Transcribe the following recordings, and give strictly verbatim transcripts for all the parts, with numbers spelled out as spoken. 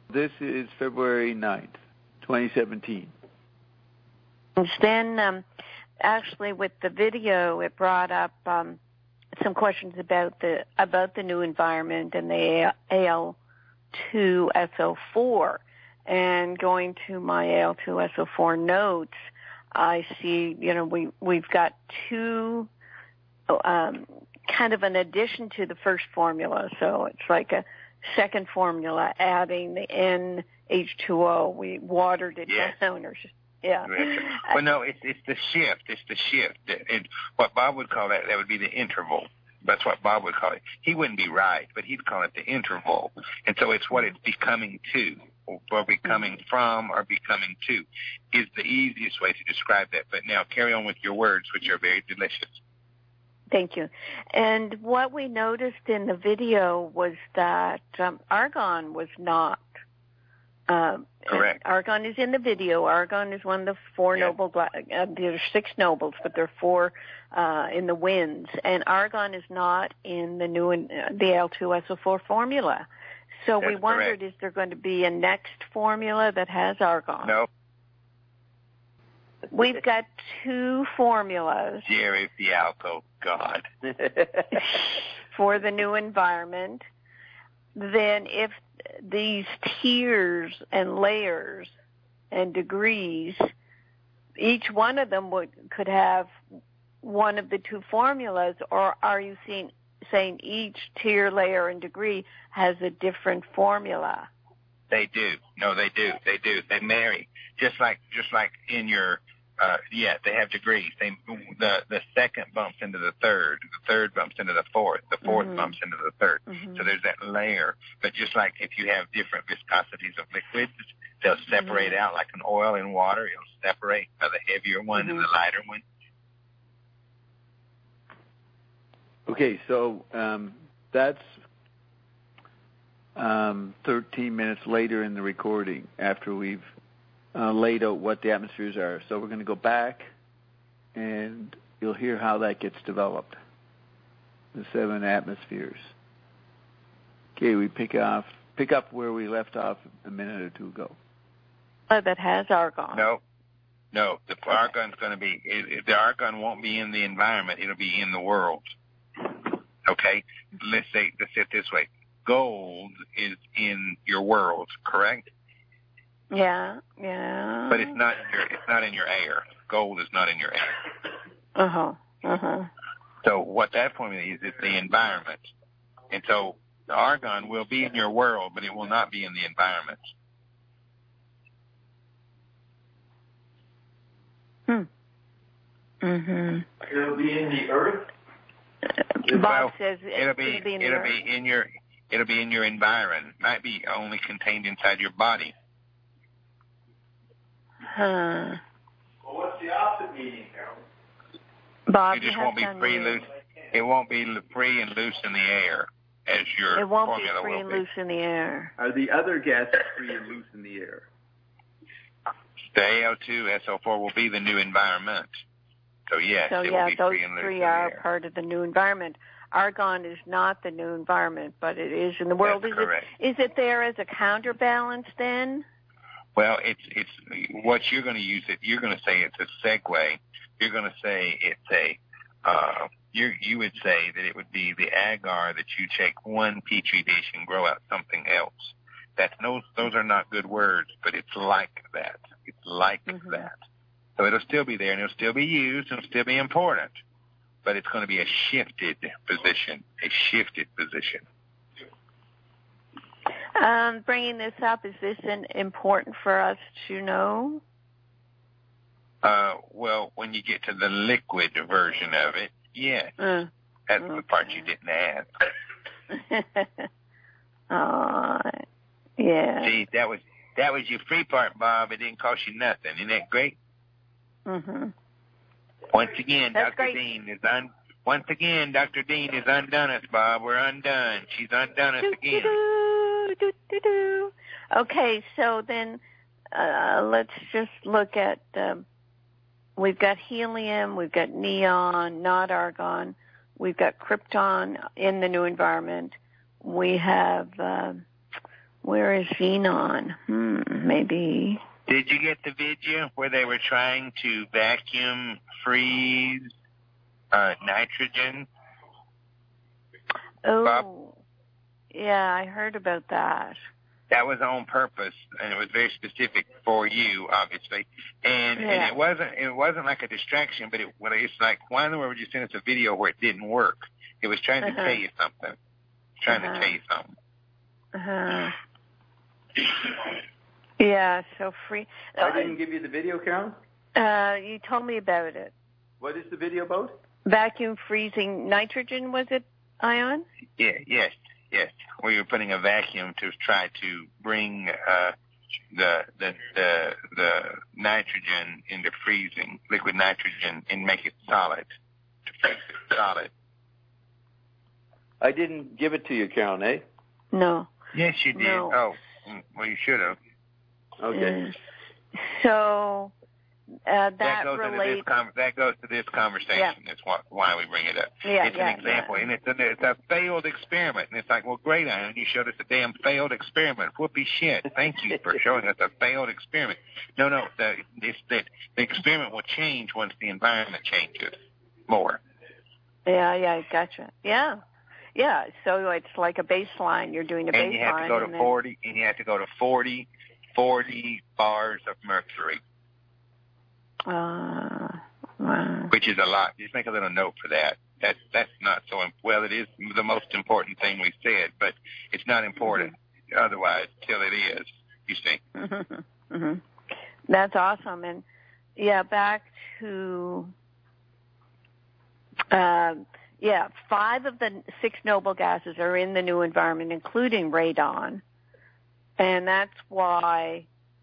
This is February ninth, twenty seventeen. And then, um, actually, with the video, it brought up um, some questions about the about the new environment and the A L two S O four. And going to my A L two S O four notes, I see, you know, we we've got two, um, kind of an addition to the first formula. So it's like a second formula, adding the N H two O. We watered it yes. down, or yeah. Well, no, it's it's the shift. It's the shift. It, it, what Bob would call that, that would be the interval. That's what Bob would call it. He wouldn't be right, but he'd call it the interval. And so it's what it's becoming to, or becoming from, or becoming to, is the easiest way to describe that. But now carry on with your words, which are very delicious. Thank you. And what we noticed in the video was that um, argon was not. Um, Correct. Argon is in the video. Argon is one of the four yeah. noble. Uh, there are six nobles, but there are four uh, in the winds. And argon is not in the new uh, the L two S O four formula. So That's we wondered, correct. is there going to be a next formula that has argon? No. We've got two formulas. Jerry Fialco, God. for the new environment. Then if these tiers and layers and degrees, each one of them would could have one of the two formulas, or are you seeing, saying each tier, layer, and degree has a different formula? They do. No, they do. They do. They marry. Just like just like in your uh yeah, they have degrees. They the the second bumps into the third, the third bumps into the fourth, the fourth mm-hmm. bumps into the third. Mm-hmm. So there's that layer. But just like if you have different viscosities of liquids, they'll separate mm-hmm. out like an oil in water. It'll separate by the heavier one mm-hmm. and the lighter one. Okay, so um, that's um, thirteen minutes later in the recording after we've uh, laid out what the atmospheres are. So we're going to go back, and you'll hear how that gets developed, the seven atmospheres. Okay, we pick off, pick up where we left off a minute or two ago. Oh, that has argon. No, no, the argon's going to be, it, it, the argon won't be in the environment. It'll be in the world. Okay, let's say, let's say it this way. Gold is in your world, correct? Yeah, yeah. But it's not in your, it's not in your air. Gold is not in your air. Uh-huh, uh-huh. So what that formula is, is the environment. And so the argon will be in your world, but it will not be in the environment. Hmm. Mm-hmm. It'll be in the earth? Bob well, says it'll be, it'll be in, it'll be in your it'll be in your environment. Might be only contained inside your body. Huh. Well, what's the opposite meaning, Harold? Bob, you just you won't be free loose. It won't be free and loose in the air as your It won't formula be free will and be. loose in the air. Are the other gases free and loose in the air? The A L two S O four will be the new environment. So yes, so it yeah, will be those free and loose three in the are air. part of the new environment. Argon is not the new environment, but it is in the world. That's is correct. it is it there as a counterbalance then? Well, it's it's what you're going to use it. You're going to say it's a segue. You're going to say it's a. Uh, you you would say that it would be the agar that you take one petri dish and grow out something else. That's no, those are not good words, but it's like that. It's like mm-hmm. that. So it'll still be there and it'll still be used and it'll still be important, but it's going to be a shifted position, a shifted position. Um, bringing this up, is this an, important for us to know? Uh, well, when you get to the liquid version of it, yes. Uh, That's okay. the part you didn't ask. uh, yeah. See, that was that was your free part, Bob. It didn't cost you nothing. Isn't that great? Mm-hmm. Once again, That's Doctor great. Dean is un. Once again, Doctor Dean has undone us, Bob. We're undone. She's undone us again. Do, do, do, do. Okay, so then uh, let's just look at. Um, we've got helium, we've got neon, not argon. We've got krypton in the new environment. We have uh, Where is xenon? Hmm, maybe. Did you get the video where they were trying to vacuum freeze uh, nitrogen? Oh, Bob? Yeah, I heard about that. That was on purpose, and it was very specific for you, obviously. And Yeah. and it wasn't it wasn't like a distraction, but it well, it's like, why in the world would you send us a video where it didn't work? It was trying to Uh-huh. tell you something. Trying Uh-huh. to tell you something. Uh-huh. Yeah, so free. I didn't give you the video, Carol. Uh, you told me about it. What is the video about? Vacuum freezing nitrogen, was it, Ion? Yeah, yes, yes. Where you're putting a vacuum to try to bring uh, the, the the the nitrogen into freezing, liquid nitrogen, and make it solid. To freeze it solid. I didn't give it to you, Carol, eh? No. Yes, you did. No. Oh, well, you should have. Okay. Uh, so uh, that, That goes into this relates. com- that goes to this conversation. Yeah. That's why, why we bring it up. Yeah, it's yeah, an example, yeah. and it's a, it's a failed experiment. And it's like, well, great, Ian, you showed us a damn failed experiment. Whoopee shit. Thank you for showing us a failed experiment. No, no, the, it's that the experiment will change once the environment changes more. Yeah, yeah, I gotcha. Yeah. Yeah, so it's like a baseline. You're doing a baseline. And you have to go to and then, forty, and you have to go to forty, forty bars of mercury, Uh, wow. which is a lot. Just make a little note for that. That's that's not so imp- well. It is the most important thing we said, but it's not important Mm-hmm. otherwise till it is. You see. Mm-hmm. Mm-hmm. That's awesome. And yeah, back to uh, yeah, five of the six noble gases are in the new environment, including radon, and that's why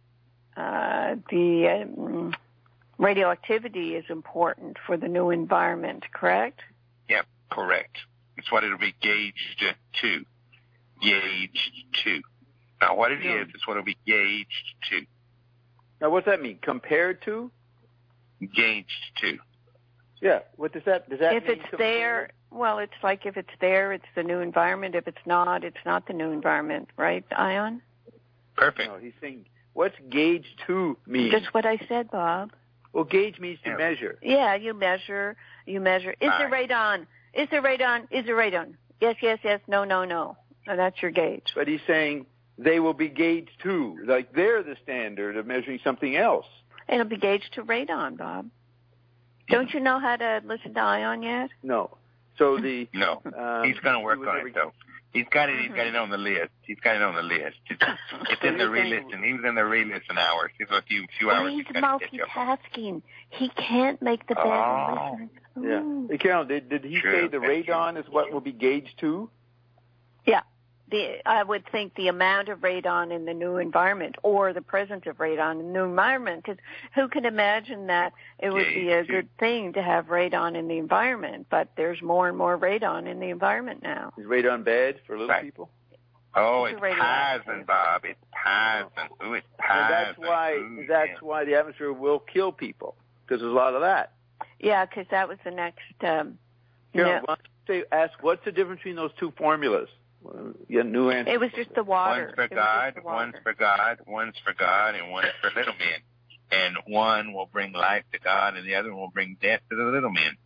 uh, the um, radioactivity is important for the new environment. Correct? Yep, correct. It's what it'll be gauged to. Gauged to. Now, what it Yeah. is, it's what it'll be gauged to. Now, what's that mean? Compared to? Gauged to. Yeah. What does that? Does that If mean it's compared? there, well, it's like if it's there, it's the new environment. If it's not, it's not the new environment, right, Ion? Perfect. No, he's saying, what's gauge to mean? Just what I said, Bob. Well, gauge means to Yeah. measure. Yeah, you measure, you measure. Is there Right. radon? Is there radon? Is there radon? Yes, yes, yes. No, no, no. And that's your gauge. But he's saying they will be gauged to, like they're the standard of measuring something else. It'll be gauged to radon, Bob. Don't you know how to listen to Ion yet? No. So the No, um, he's going to work he was on never- it though. He's got it. He's got it on the list. He's got it on the list. It's, it's in the re-listen. He was in the re-listen hours. It's a few few Well, hours. he's he's got to catch up on. multitasking. He can't make the bed Oh. and listen. Yeah. Ooh. Hey, Carol, did, did he True, say the that's radon is what will be gauged to? Yeah. The, I would think the amount of radon in the new environment or the presence of radon in the new environment, because who can imagine that it would be a good thing to have radon in the environment, but there's more and more radon in the environment now. Is radon bad for little Right. people? Oh, It's it's a radioactive. poison, Bob. It's poison. Ooh, it's And poison. that's why Ooh, that's yeah. why the atmosphere will kill people, because there's a lot of that. Yeah, because that was the next. Um, Carol, no, why don't you say, ask what's the difference between those two formulas? Well, yeah, new answer. it was just the water. One's for It was God, just the water. one's for God, one's for God, and one's for little men. And one will bring life to God, and the other one will bring death to the little men.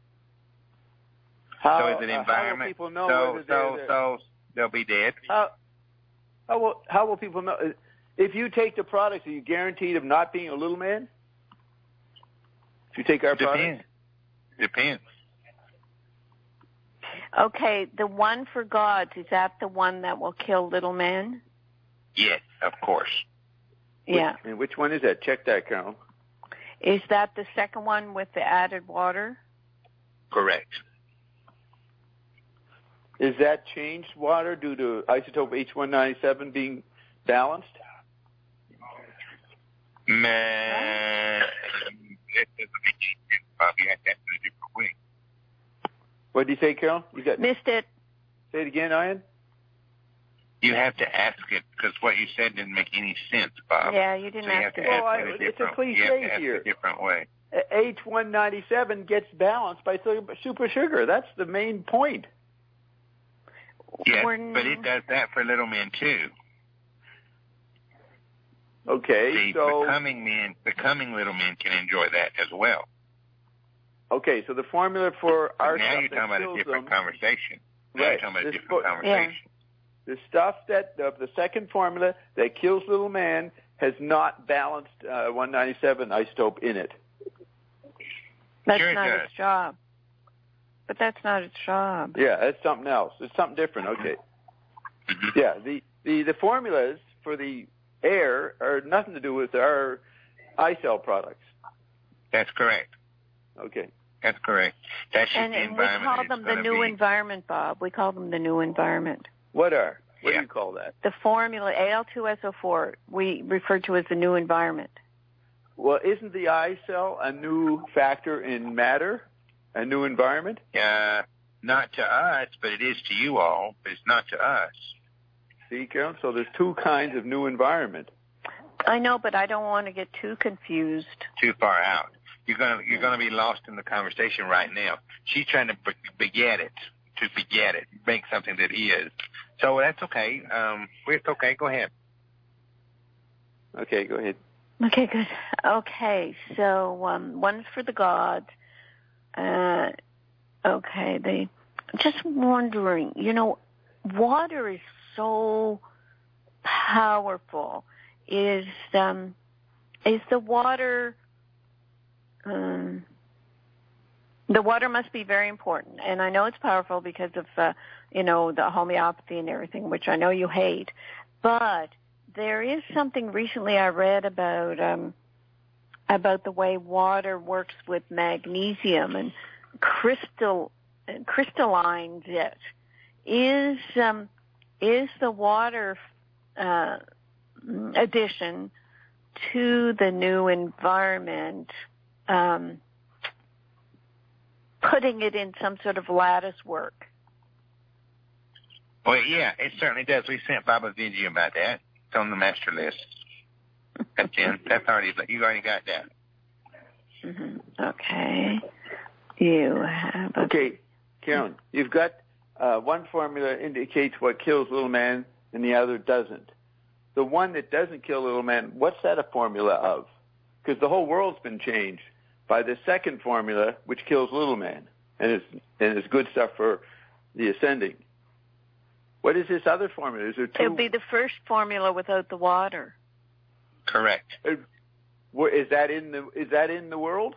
How, so is it uh, environment? How will people know so, whether so, they're, so they'll be dead. How, how will how will people know if you take the products? Are you guaranteed of not being a little man? If you take our Depends. products, Depends. Okay, the one for gods, is that the one that will kill little men? Yes, of course. Yeah. and which one is that? Check that, Carol. Is that the second one with the added water? Correct. Is that changed water due to isotope H one ninety-seven being balanced? Man, it doesn't make any sense. Probably have to answer a different way. What did you say, Carol? You got Missed it. say it again, Ian. You have to ask it because what you said didn't make any sense, Bob. Yeah, you didn't So you have have to. to Well, ask I- it a it's a different. cliche you have to ask here. it a different way. H one ninety-seven gets balanced by super sugar. That's the main point. Yes, We're- but it does that for little men too. Okay, See, so becoming men, becoming little men can enjoy that as well. okay, so the formula for But our now stuff you're talking that about a kills different them, conversation. Now right? you're talking about a This different fo- conversation. the stuff that the, the second formula that kills little man has not balanced uh, one ninety-seven isotope in it. That's Sure it not does. its job. But that's not its job. Yeah, that's something else. It's something different. Okay. Mhm. Yeah, the, the, the formulas for the air are nothing to do with our iCell products. That's correct. Okay. That's correct. That's just And, the and we environment. call it's them the gonna new be. environment, Bob. We call them the new environment. What are? What Yeah. do you call that? The formula A L two S O four we refer to as the new environment. Well, isn't the iCell a new factor in matter, a new environment? Uh, not to us, but it is to you all. But it's not to us. See, Carol? So there's two kinds of new environment. I know, but I don't want to get too confused. Too far out. You're gonna you're gonna be lost in the conversation right now. She's trying to be- beget it, to beget it, make something that is. So that's okay. Um, it's okay. Go ahead. Okay, go ahead. Okay, good. Okay, so um, one's for the gods. Uh, okay, they. Just wondering, you know, water is so powerful. Is um, is the water? Um, the water must be very important, and I know it's powerful because of uh, you know the homeopathy and everything, which I know you hate, but there is something recently I read about um, about the way water works with magnesium and crystal crystallines it. Is um, is the water uh, addition to the new environment um, putting it in some sort of lattice work? Well, yeah, it certainly does. We sent Bob a video about that. It's on the master list. That's in. That's already, you already got that. Mm-hmm. Okay. You have. A... Okay, Karen, you've got uh, one formula indicates what kills little man and the other doesn't. The one that doesn't kill little man, what's that a formula of? Because the whole world's been changed by the second formula, which kills little man, and it's and it's good stuff for the ascending. What is this other formula? Is there two? It would be the first formula without the water. Correct. Uh, Is that in the is that in the world?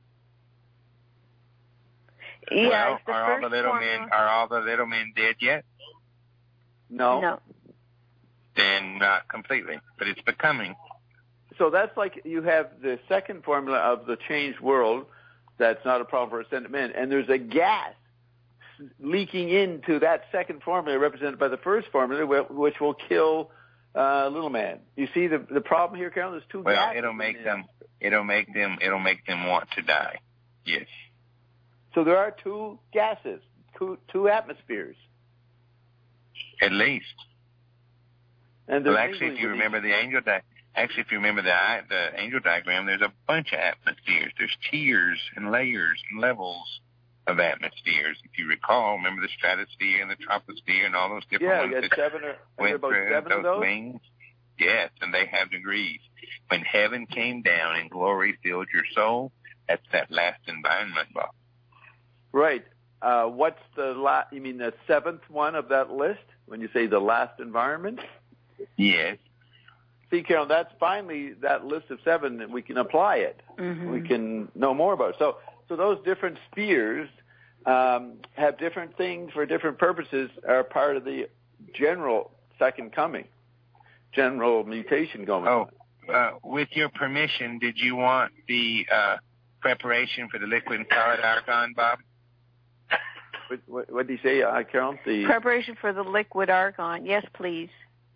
Yeah, well, it's the are all first the little formula. men are all the little men dead yet? No. No. Then not completely, but it's becoming. So that's like you have the second formula of the changed world. That's not a problem for ascendant men, and there's a gas leaking into that second formula represented by the first formula, which will kill uh, little man. You see the the problem here, Carol? There's two Well, gases it'll in make there. them. It'll make them. It'll make them want to die. Yes. So there are two gases, two, two atmospheres. At least. And they're Well, actually, mingling if you with remember each- the angel di- actually if you remember the i- the angel diagram, there's a bunch of atmospheres. There's tiers and layers and levels of atmospheres. If you recall, remember the stratosphere and the troposphere and all those different yeah, ones you got that seven or are there went about through seven of those. wings. Yes, and they have degrees. When heaven came down and glory filled your soul, that's that last environment, Bob. Right. Uh, what's the la- You mean the seventh one of that list? When you say the last environment? Yes. See, Carol, that's finally that list of seven that we can apply it. Mm-hmm. We can know more about it. So, so those different spheres um, have different things for different purposes. Are part of the general second coming, general mutation going Oh, on. uh, with your permission, did you want the uh, preparation for the liquid and solid argon, Bob? What, what, what did you say, uh, Carol? The Preparation for the liquid argon. Yes, please.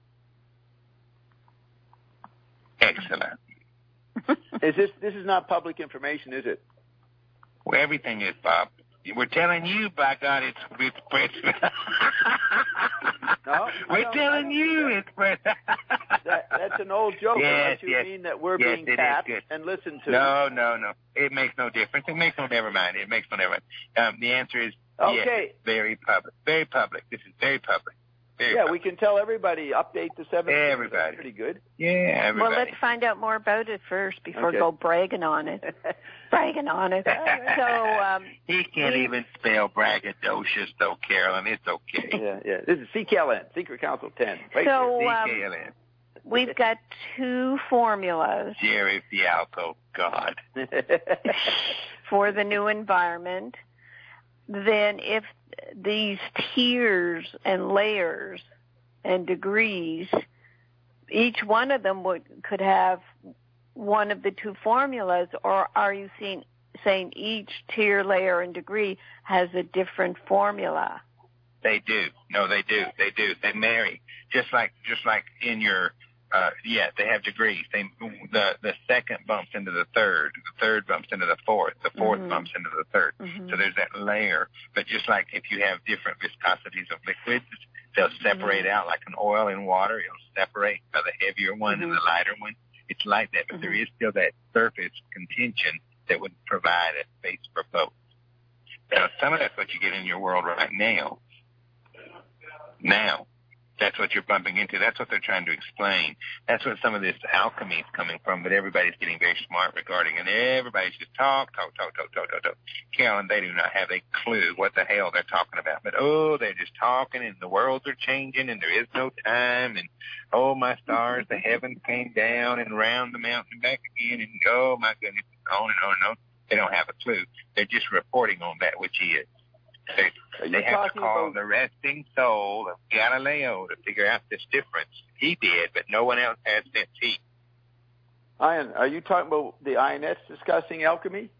Excellent. is this this is not public information, is it? Well, everything is, Bob. We're telling you, by God, it's it's. it's No, I We're don't- telling I don't you, think it's. Press- that, that's an old joke. Yes, unless you yes. mean that we're Yes, being it is tapped good. and listened to. No, no, no. It makes no difference. It makes no never mind. It makes no never mind. Um, the answer is Okay. yes. Very public. Very public. This is very public. Yeah, we can tell everybody, update the seven. Everybody. That's pretty good. Yeah, everybody. Well, let's find out more about it first before Okay. go bragging on it. bragging on it. So um, he can't we, even spell braggadocious, though, Carolyn. It's okay. Yeah, yeah. This is C K L N, Secret Council ten. Right So C um, K L N. we've got two formulas Jerry Fialco, God. for the new environment. Then if these tiers and layers and degrees, each one of them would could have one of the two formulas, or are you seeing, saying each tier, layer, and degree has a different formula? They do. No, they do. They do. They marry. Just like, just like in your, uh, yeah, they have degrees. They, the, the second bumps into the third. The third bumps into the fourth. The fourth Mm-hmm. bumps into the third. Mm-hmm. So there's that layer. But just like if you have different viscosities of liquids, they'll separate Mm-hmm. out like an oil in water. It'll separate by the heavier one Mm-hmm. and the lighter one. It's like that, but Mm-hmm. there is still that surface contention that would provide a space for both. Now, some of that's what you get in your world right now. Now, that's what you're bumping into. That's what they're trying to explain. That's what some of this alchemy is coming from, but everybody's getting very smart regarding it. And everybody's just talk, talk, talk, talk, talk, talk, talk. Carolyn, they do not have a clue what the hell they're talking about. But, oh, they're just talking, and the worlds are changing, and there is no time, and, oh, my stars, the heavens came down and round the mountain and back again, and, oh, my goodness, on and on and on. They don't have a clue. They're just reporting on that which is. They, they have to call about... the resting soul of Galileo to figure out this difference. He did, but no one else has since he. Ian, are you talking about the I N S discussing alchemy?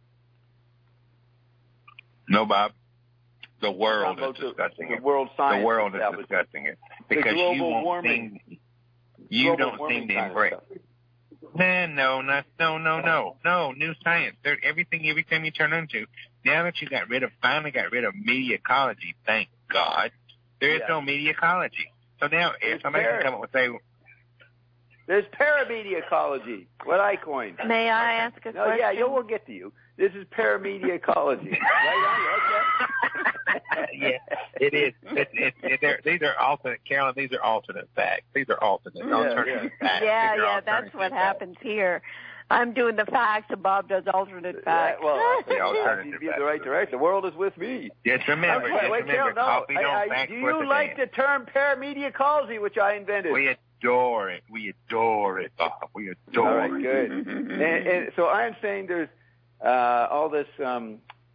No, Bob. The world is the, discussing the it. World science the world is discussing it. Because global you won't warming, seem, you global don't seem to kind of embrace. Man, no, not, no, no, no, no. New science. They're, everything, every time you turn into. Now that you got rid of, finally got rid of media ecology, thank God, there is Yeah. no media ecology. So now, if There's somebody para- can come up with say, There's paramedia ecology, what I coined. May I ask a No, question? yeah, you will get to you. This is paramedia ecology. Right on, okay. yeah, it is. It, it, it, they're, these are alternate, Carolyn, these are alternate facts. These are alternate, Yeah, alternative yeah. facts. Yeah, These are yeah, that's alternative what facts. happens here. I'm doing the facts, and Bob does alternate facts. Yeah, well, I The think alternative you'd be in the right direction. The world is with me. Just remember, Okay, just wait, remember, Carol, no. coffee don't I, I, facts do worth you a like damn. the term paramedia ecology, which I invented? We adore it. We adore it, Bob. We adore All right, it. good. and, and so I'm saying there's uh, all this, um,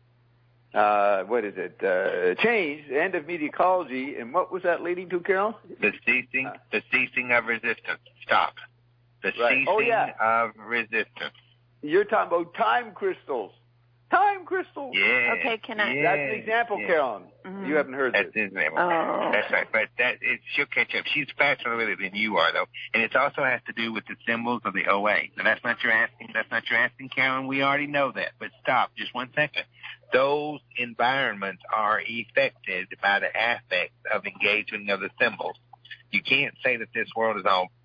uh, what is it, uh, change, the end of media ecology, and what was that leading to, Carol? The ceasing, the ceasing of resistance. Stop. The Right. ceasing Oh, yeah. of resistance. You're talking about time crystals. Time crystals. Yeah. Okay, can I- Yeah, That's an example, yeah. Carolyn. Mhm. You haven't heard That's this. his name. Oh. That's right. But that it, she'll catch up. She's faster with it than you are, though. And it also has to do with the symbols of the O A. And that's not your asking. That's not your asking, Carolyn. We already know that. But stop. Just one second. Those environments are affected by the affects of engagement of the symbols. You can't say that this world is all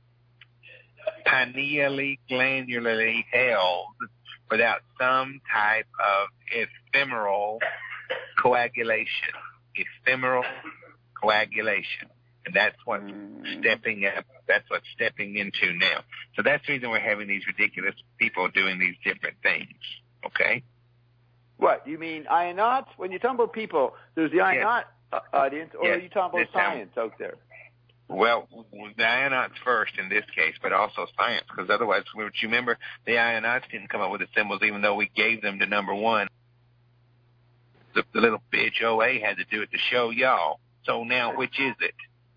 pineally, glandularly held without some type of ephemeral coagulation. Ephemeral coagulation. And that's what's Mm. stepping up. That's what's stepping into now. So that's the reason we're having these ridiculous people doing these different things. Okay? What, you mean Ionauts? When you're talking about people, there's the Ionaut uh, audience, or Yes. are you talking about This time- science out there? Well, the Ionauts first in this case, but also science, because otherwise, you remember, the Ionauts didn't come up with the symbols, even though we gave them to number one. The, the little bitch O A had to do it to show y'all. So now, which is it?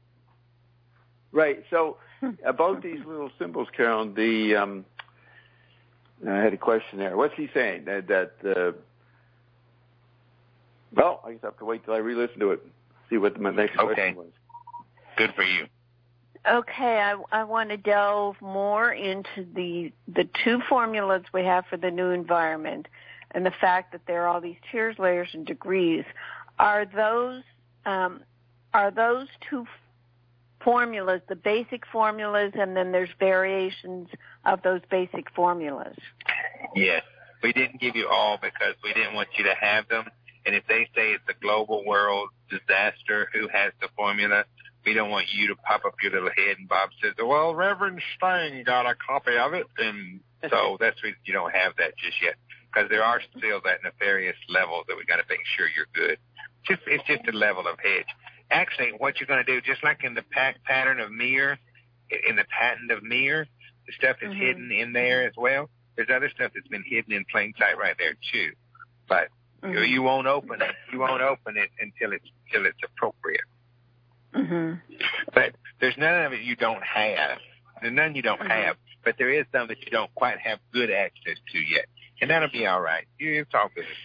Right. So about these little symbols, Carolyn, the um, I had a question there. What's he saying? That, that uh, well, I guess I have to wait till I re-listen to it, see what my next Okay. question was. Good for you. Okay, I, I want to delve more into the the two formulas we have for the new environment and the fact that there are all these tiers, layers, and degrees. Are those um, are those two formulas the basic formulas, and then there's variations of those basic formulas? Yes. We didn't give you all because we didn't want you to have them. And if they say it's a global world disaster, who has the formula? We don't want you to pop up your little head and Bob says, well, Reverend Stein got a copy of it. And so that's the reason you don't have that just yet, because there are still that nefarious levels that we got to make sure you're good. Just, it's just a level of hedge. Actually, what you're going to do, just like in the pack pattern of Mir, in the patent of Mir, the stuff is mm-hmm. hidden in there as well. There's other stuff that's been hidden in plain sight right there too. But mm-hmm. you, you won't open it. You won't open it until it's until it's appropriate. Mm-hmm. But there's none of it you don't have. There's none you don't mm-hmm. have. But there is some that you don't quite have good access to yet, and that'll be all right. You, it's all good.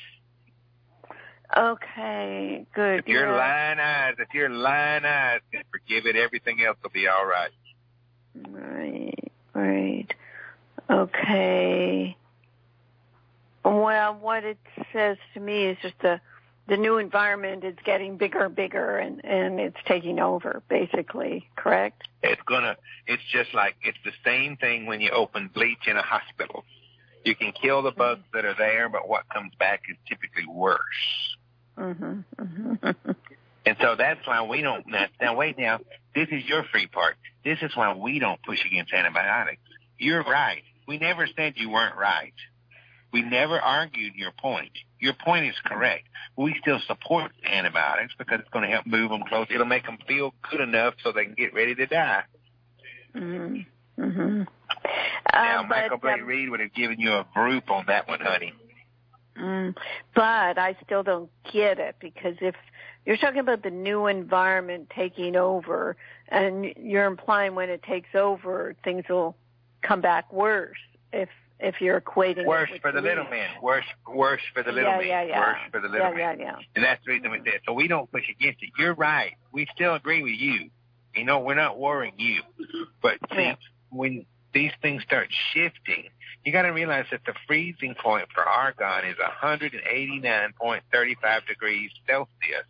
Okay, good. If you're yeah. lying eyes, if you're lying eyes, forgive it. Everything else will be all right. Right, right. Okay. Well, what it says to me is just the the new environment is getting bigger and bigger, and, and it's taking over, basically, correct? It's gonna. It's just like it's the same thing when you open bleach in a hospital. You can kill the bugs that are there, but what comes back is typically worse. Mm-hmm. Mm-hmm. And so that's why we don't. Now, now, wait. Now, this is your free part. This is why we don't push against antibiotics. You're right. We never said you weren't right. We never argued your point. Your point is correct. We still support antibiotics because it's going to help move them close. It'll make them feel good enough so they can get ready to die. Mm-hmm. Mm-hmm. Now, uh, Michael but, Blake um, Reed would have given you a group on that one, honey. Mm, but I still don't get it, because if you're talking about the new environment taking over, and you're implying when it takes over, things will come back worse if if you're equating worse it with for the bleach. little man, worse worse for the little yeah, man, yeah, yeah. worse for the little yeah, man. Yeah, yeah. And that's the reason we said. So we don't push against it. You're right. We still agree with you. You know, we're not worrying you. But see, yeah. when these things start shifting, you got to realize that the freezing point for argon is one hundred eighty-nine point three five degrees Celsius.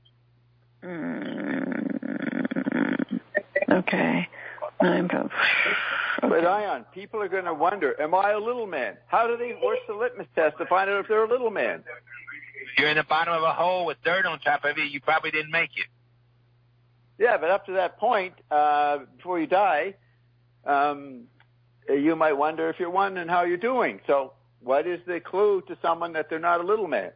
Mm, okay. I'm okay. But Ion, people are going to wonder, am I a little man? How do they, where's the litmus test to find out if they're a little man? You're in the bottom of a hole with dirt on top of it. You probably didn't make it. Yeah, but up to that point, uh, before you die, um, you might wonder if you're one and how you're doing. So what is the clue to someone that they're not a little man?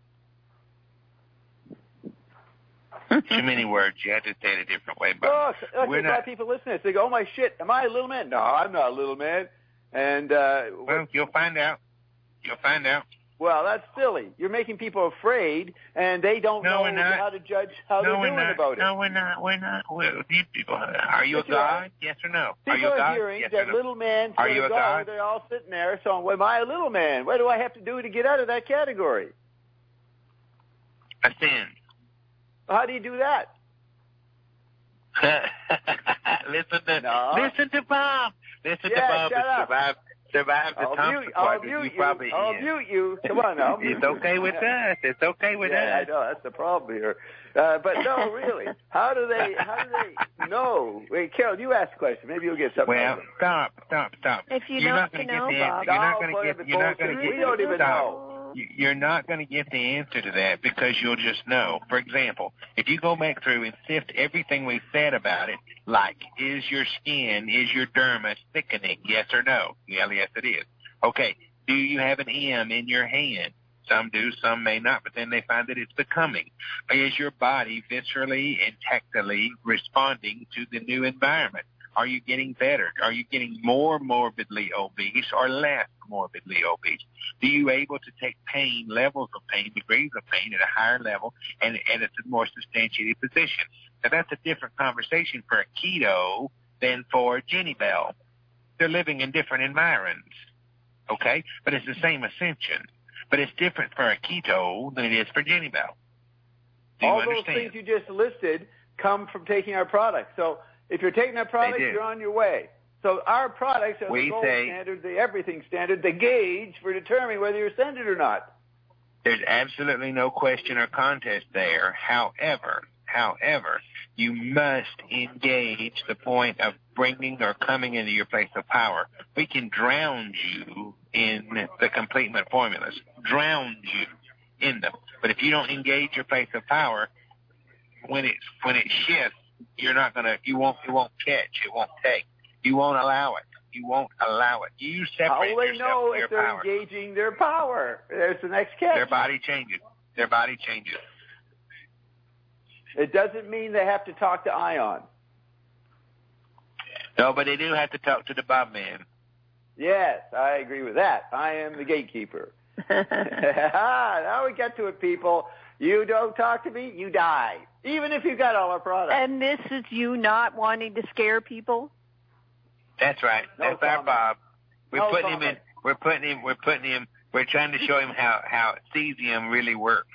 Too many words. You have to say it a different way. But oh, look, we're a lot not. of people listen to this. They go, oh, my shit, am I a little man? No, I'm not a little man. And uh, Well, you'll find out. You'll find out. Well, that's silly. You're making people afraid, and they don't No, know we're how to judge how no, they're we're doing not. about it. No, we're not. We're not. We're, you people, are you Yes, a you are. god? Yes or no? People are you a are god? hearing Yes that or no? little man Are said you a God. god? They're all sitting there, so well, am I a little man? What do I have to do to get out of that category? A sin. How do you do that? listen to No. listen to Bob. Listen Yeah, to Bob shut and up. survive survive the I'll Thompson mute, I'll Quadrant. mute You you. probably I'll yeah. mute you. Come on now. It's okay with us. It's okay with yeah, us. I know that's the problem here. Uh, but no, really, how do they? How do they know? Wait, Carol, you ask a question. Maybe you'll get something. Well, out of it. stop, stop, stop. If you you're don't not going to know, get the Bob. answer. You're not No, going to but get. it's You're not going to bullshit. get. We don't even stop. know. You- You're not going to get the answer to that because you'll just know. For example, if you go back through and sift everything we've said about it, like is your skin, is your dermis thickening? Yes or no? Yeah, yes, it is. Okay. Do you have an M in your hand? Some do, some may not, but then they find that it's becoming. Is your body viscerally and tactily responding to the new environment? Are you getting better? Are you getting more morbidly obese or less morbidly obese? Do you able to take pain, levels of pain, degrees of pain at a higher level and, and at a more substantiated position? Now, that's a different conversation for a keto than for Jenny Bell. They're living in different environs, okay? But it's the same ascension. But it's different for a keto than it is for Jenny Bell. Do you All understand? those things you just listed come from taking our products. So if you're taking our products, do. you're on your way. So our products are We the gold say- standard, the everything standard, the gauge for determining whether you're ascended or not. There's absolutely no question or contest there. However, however, you must engage the point of bringing or coming into your place of power. We can drown you in the completement formulas, drown you in them. But if you don't engage your place of power, when it when it shifts, you're not gonna, you won't, it won't catch, it won't take. You won't allow it. You won't allow it. You separate How will they yourself know from your if they're power. engaging their power? There's the next catch. Their body changes. Their body changes. It doesn't mean they have to talk to Ion. No, but they do have to talk to the Bob man. Yes, I agree with that. I am the gatekeeper. Now we get to it, people. You don't talk to me, you die. Even if you got all our products. And this is you not wanting to scare people? That's right. No That's our comment. Bob. We're No putting him in. comment. We're putting him. We're putting him. We're trying to show him how how cesium really works.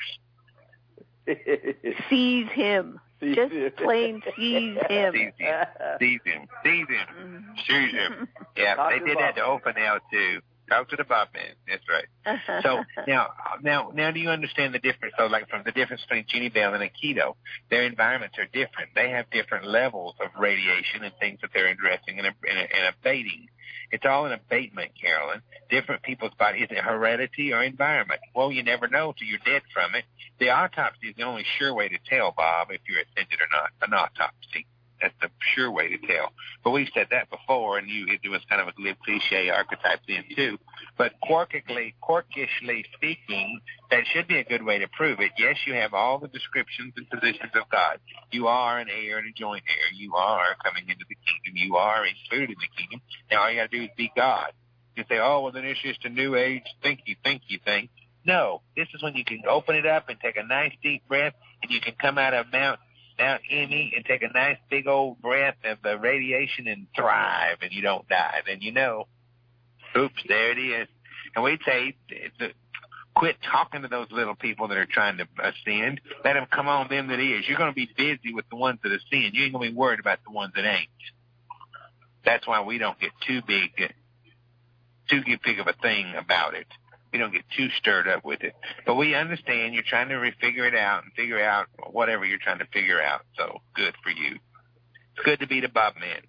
Seize him. Seize Just him. plain seize him. Seize him. Seize him. Seize him. Seize him. Yeah, Talk they to did Bob. that to Open L too. Talk to the Bob man. That's right. So now, now, now, do you understand the difference? So, like, from the difference between Jeannie Bell and Aikido, their environments are different. They have different levels of radiation and things that they're addressing and, and, and abating. It's all an abatement, Carolyn. Different people's body. Is it heredity or environment? Well, you never know till you're dead from it. The autopsy is the only sure way to tell, Bob, if you're ascended or not. An autopsy. That's the sure way to tell. But we've said that before, and you it was kind of a glib cliche archetype then too. But quarkishly, quarkishly speaking, that should be a good way to prove it. Yes, you have all the descriptions and positions of God. You are an heir and a joint heir. You are coming into the kingdom. You are included in the kingdom. Now all you got to do is be God. You say, oh, well, then it's just a new age thinky, thinky thing. No, this is when you can open it up and take a nice deep breath, and you can come out of Mount Mount Emmy and take a nice big old breath of the radiation and thrive, and you don't die. Then you know, oops, there it is. And we'd say, quit talking to those little people that are trying to ascend. Let them come on them that is. You're going to be busy with the ones that ascend. You ain't going to be worried about the ones that ain't. That's why we don't get too big, too big of a thing about it. We don't get too stirred up with it. But we understand you're trying to re-figure it out and figure out whatever you're trying to figure out. So good for you. It's good to be the Bob man.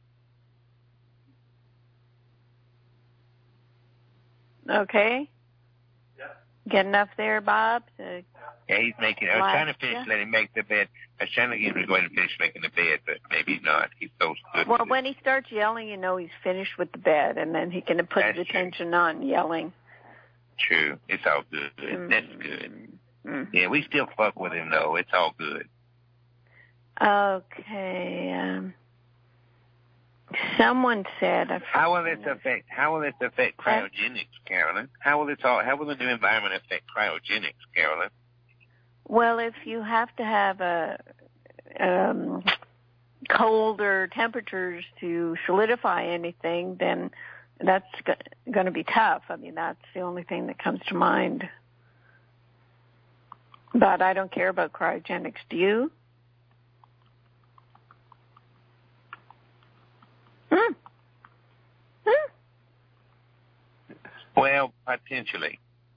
Okay. Yeah. Get enough there, Bob? To Yeah, he's making I was Last, trying to finish, yeah. let him make the bed. I was trying to get him to go ahead and finish making the bed, but maybe not. He's so good Well, with when it. he starts yelling, you know he's finished with the bed, and then he can put That's his true. attention on yelling. True. It's all good. That's good. Mm. Yeah, we still fuck with him, though. It's all good. Okay. Um, someone said, I How will this affect? How will this affect cryogenics, Carolyn? How will this all? How will the new environment affect cryogenics, Carolyn? well, if you have to have a um, colder temperatures to solidify anything, then that's go- going to be tough. I mean, that's the only thing that comes to mind. But I don't care about cryogenics. Do you? Hmm. Hmm. Well, potentially.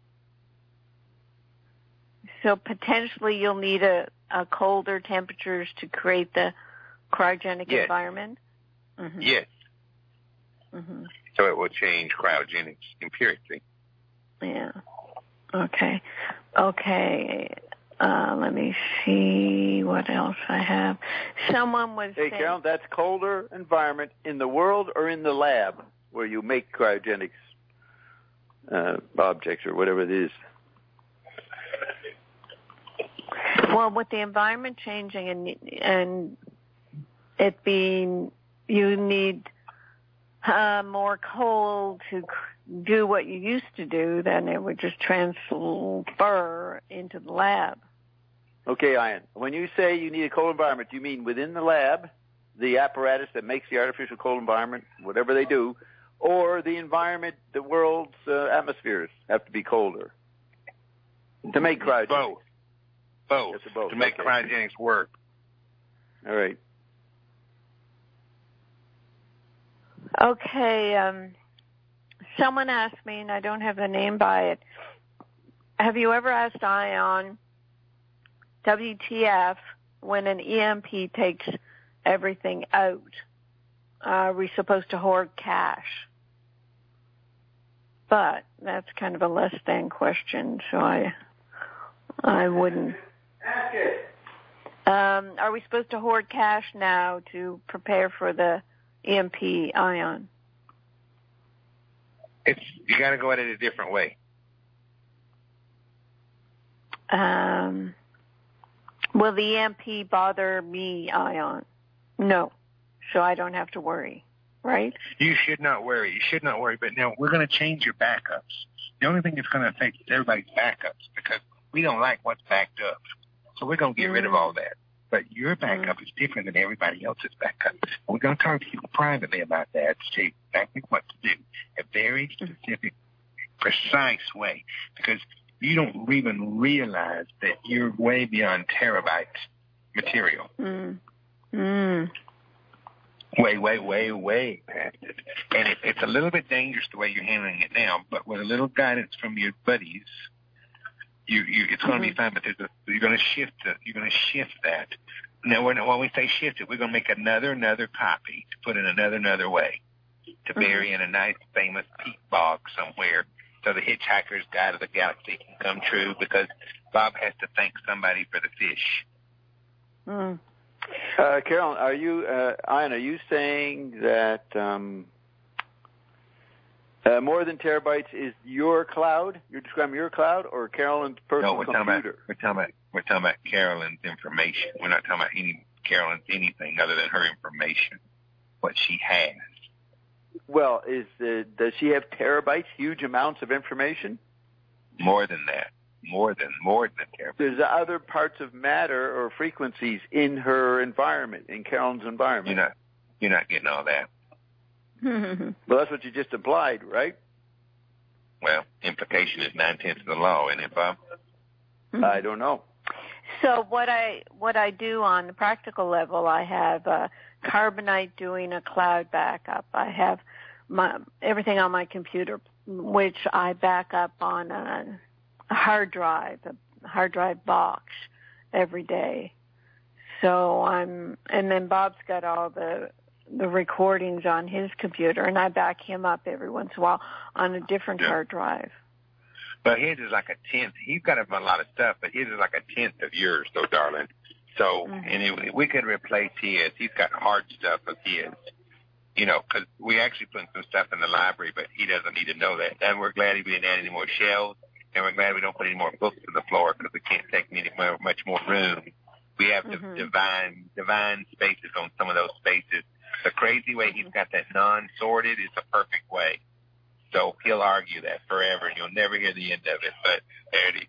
So potentially you'll need a, a colder temperatures to create the cryogenic Yes. environment? Mm-hmm. Yes. Mm-hmm. So it will change cryogenics empirically. Yeah. Okay. Okay. Uh, let me see what else I have. Someone was Hey, saying, Carol, that's colder environment in the world or in the lab where you make cryogenics uh, objects or whatever it is. well, with the environment changing and and it being, you need uh, more coal to do what you used to do, then it would just transfer into the lab. Okay, Ian, when you say you need a cold environment, do you mean within the lab, the apparatus that makes the artificial cold environment, whatever they do, or the environment, the world's uh, atmospheres have to be colder to make cryogenics? Both. Both. Yes, both. To make Okay. cryogenics work. All right. Okay, um, someone asked me, and I don't have the name by it, have you ever asked Ion, W T F, when an E M P takes everything out, are we supposed to hoard cash? But that's kind of a less than question, so I I wouldn't. Ask it. Um, are we supposed to hoard cash now to prepare for the E M P ion? It's you got to go at it a different way. Um, will the E M P bother me ion? No. So I don't have to worry, right? You should not worry. You should not worry. But now we're going to change your backups. The only thing that's going to affect is everybody's backups because we don't like what's backed up. So we're going to get mm. rid of all that. But your backup mm. is different than everybody else's backup. We're going to talk to you privately about that to say exactly what to do. A very specific, precise way. Because you don't even realize that you're way beyond terabyte material. Mm. Mm. Way, way, way, way past it. And it, it's a little bit dangerous the way you're handling it now, but with a little guidance from your buddies, you, you it's going to mm-hmm. be fine. But there's a, you're going to shift it. You're going to shift that. Now, when, when we say shift it, we're going to make another, another copy to put in another, another way to mm-hmm. bury in a nice, famous peat bog somewhere so the Hitchhiker's Guide to the Galaxy can come true because Bob has to thank somebody for the fish. Mm. Uh, Carolyn, are you, uh, Ian, are you saying that um, uh, more than terabytes is your cloud? You're describing your cloud or Carolyn's personal no, we're computer? Talking about, we're talking about we're talking about Carolyn's information. We're not talking about any Carolyn's anything other than her information, what she has. Well, is uh, does she have terabytes, huge amounts of information? More than that. More than, more than terabytes. There's other parts of matter or frequencies in her environment, in Carolyn's environment. You're not, you're not getting all that. Well, that's what you just implied, right? Well, implication is nine-tenths of the law, isn't it, Bob? I don't know. So what I what I do on the practical level, I have uh, Carbonite doing a cloud backup. I have my everything on my computer, which I back up on a, a hard drive, a hard drive box every day. So I'm, and then Bob's got all the the recordings on his computer, and I back him up every once in a while on a different yeah. hard drive. But his is like a tenth. He's got a lot of stuff, but his is like a tenth of yours, though, darling. So, mm-hmm. and it, we could replace his. He's got hard stuff of his, you know, because we actually put some stuff in the library, but he doesn't need to know that. And we're glad we didn't add any more shelves, and we're glad we don't put any more books on the floor because we can't take any more, much more room. We have mm-hmm. divine divine spaces on some of those spaces. The crazy way he's got that non-sorted is the perfect way. So he'll argue that forever, and you'll never hear the end of it, but there it is.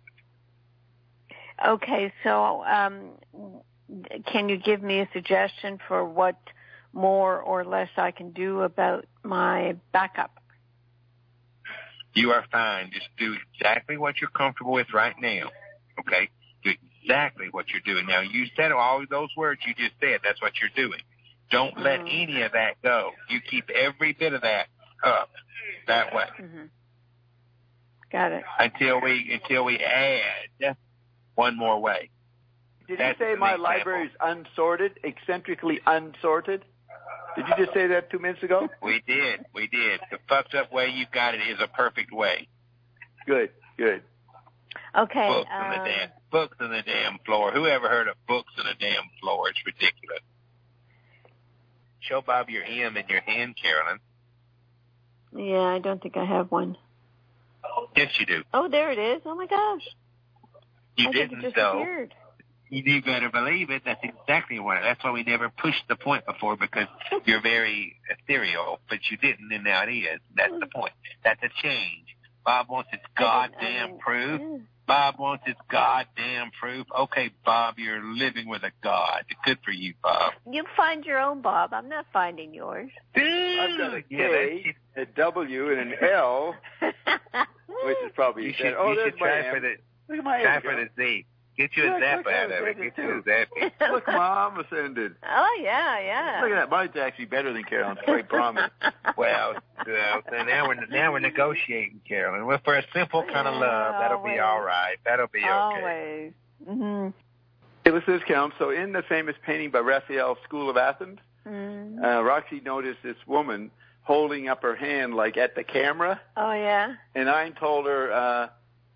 Okay, so um, can you give me a suggestion for what more or less I can do about my backup? You are fine. Just do exactly what you're comfortable with right now, okay? Do exactly what you're doing. Now, you said all those words you just said. That's what you're doing. Don't let mm. any of that go. You keep every bit of that up that way. Mm-hmm. Got it. Until we until we add one more way. Did That's you say my library is unsorted, eccentrically unsorted? Did you just say that two minutes ago? We did. We did. The fucked up way you got it is a perfect way. Good. Good. Okay. Books um, on the damn books on the damn floor. Who ever heard of books on the damn floor? It's ridiculous. Show Bob your M in your hand, Carolyn. Yeah, I don't think I have one. Yes, you do. Oh, there it is. Oh, my gosh. You I didn't, think it though. disappeared. You do better believe it. That's exactly what. That's why we never pushed the point before, because you're very ethereal, but you didn't, and now it is. That's the point. That's a change. Bob wants his goddamn I mean, proof. Yeah. Bob wants his goddamn proof. Okay, Bob, you're living with a god. Good for you, Bob. You find your own, Bob. I'm not finding yours. I've got a K, yeah, a W, and an L, which is probably you should, oh, you there's should my try M. for the Look at my try M, for girl. the Z. Get you a look, zap look, out look, of it. look, Get you a zappy. Look, Mom ascended. Oh, yeah, yeah. Look at that. Mine's actually better than Carolyn's. Quite promise. Well, well, so now we're now we're negotiating, Carolyn. Well, for a simple kind of love, that'll Always. be all right. That'll be okay. Always. Mm-hmm. Hey, listen to this, Carolyn. So in the famous painting by Raphael, School of Athens, mm-hmm. uh, Roxy noticed this woman holding up her hand like at the camera. Oh, yeah? And I told her, uh,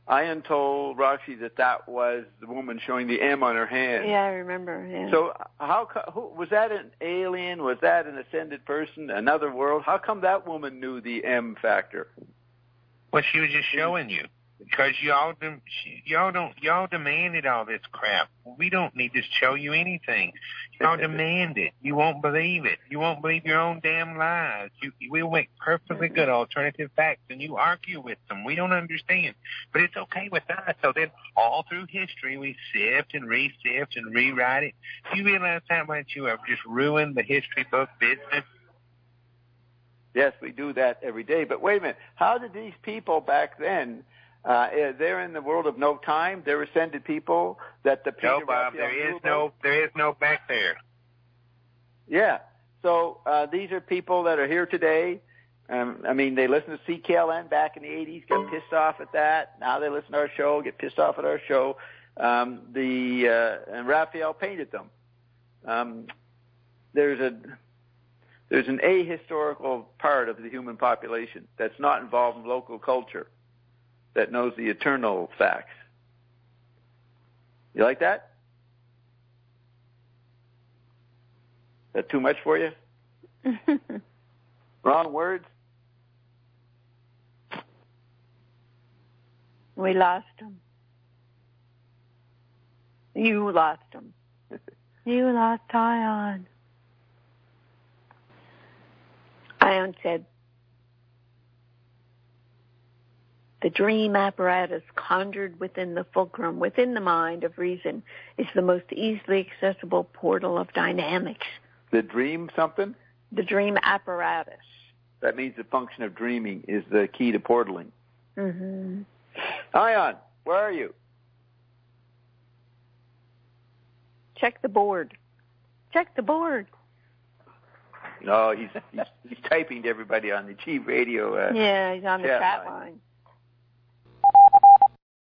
Ian told Roxy that that was the woman showing the M on her hand. Yeah, I remember. Yeah. So how who, was that an alien? Was that an ascended person? Another world? How come that woman knew the M factor? Well, she was just showing you. Because y'all, dem- y'all don't, y'all demanded all this crap. We don't need to show you anything. Y'all demand it. You won't believe it. You won't believe your own damn lies. You, we'll make perfectly good alternative facts, and you argue with them. We don't understand, but it's okay with us. So then, all through history, we sift and re-sift and rewrite it. Do you realize how much you have just ruined the history book business? Yes, we do that every day. But wait a minute. How did these people back then? Uh, they're in the world of no time. They're ascended people that the Peter No, Bob, Raphael there is knew no, about. there is no back there. Yeah. So uh, these are people that are here today. Um, I mean, they listened to C K L N back in the eighties, got pissed off at that. Now they listen to our show, get pissed off at our show. Um, the uh, and Raphael painted them. Um, there's a there's an ahistorical part of the human population that's not involved in local culture, that knows the eternal facts. You like that? Is that too much for you? Wrong words? We lost him. You lost him. You lost Ion. Ion said, the dream apparatus conjured within the fulcrum, within the mind of reason, is the most easily accessible portal of dynamics. The dream something? The dream apparatus. That means the function of dreaming is the key to portaling. Mm-hmm. Ion, where are you? Check the board. Check the board. No, he's he's, he's typing to everybody on the Chief Radio. Uh, yeah, he's on the chat line. line.